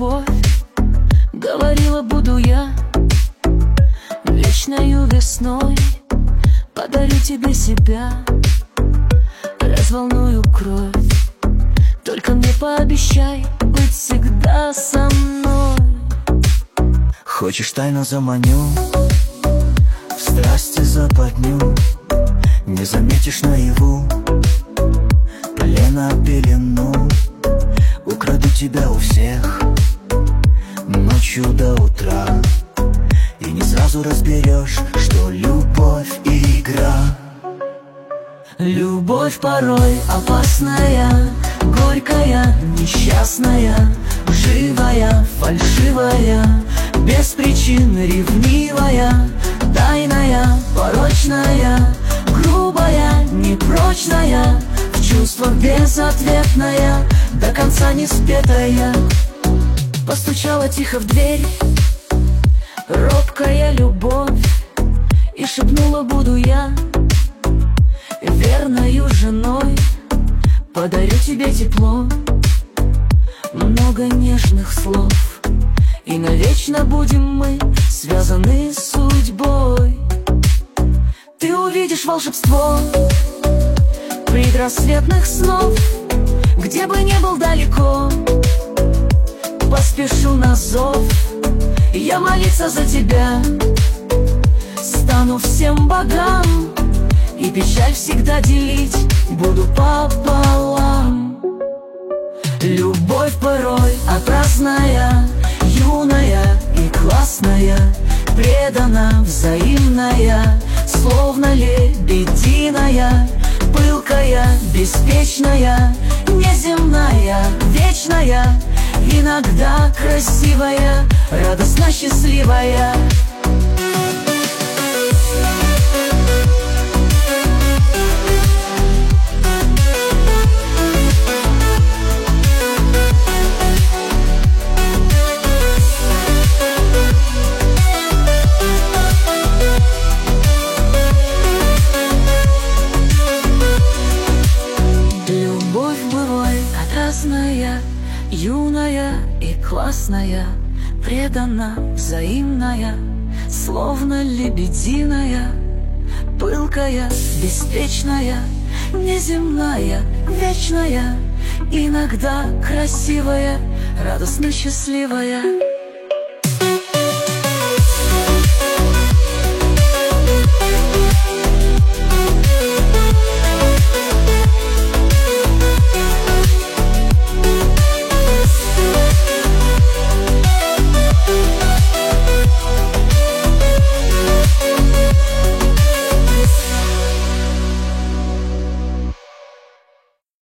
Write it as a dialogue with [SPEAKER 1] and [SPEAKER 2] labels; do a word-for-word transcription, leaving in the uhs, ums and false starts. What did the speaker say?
[SPEAKER 1] любовь, говорила, буду я вечною весной. Подарю тебе себя, разволную кровь. Только мне пообещай быть всегда со мной.
[SPEAKER 2] Хочешь, тайно заманю, в страсти западню, не заметишь наяву, плена пелену. Украду тебя у всех ночью до утра, и не сразу разберешь, что любовь и игра.
[SPEAKER 1] Любовь порой опасная, горькая, несчастная, живая, фальшивая, без причин ревнивая, тайная, порочная, грубая, непрочная, в чувствах безответная, до конца не спетая. Постучала тихо в дверь робкая любовь и шепнула, буду я верною женой. Подарю тебе тепло, много нежных слов, и навечно будем мы связаны судьбой. Ты увидишь волшебство предрассветных снов, где бы ни был далеко, поспешу на зов. Я молиться за тебя стану всем богам, и печаль всегда делить буду пополам. Любовь порой опрасная, юная и классная, предана, взаимная, словно лебединая, пылкая, беспечная, неземная, вечная, иногда красивая, радостно счастливая. Любовь бывает разная, юная и классная, предана, взаимная, словно лебединая, пылкая, беспечная, неземная, вечная, иногда красивая, радостно счастливая.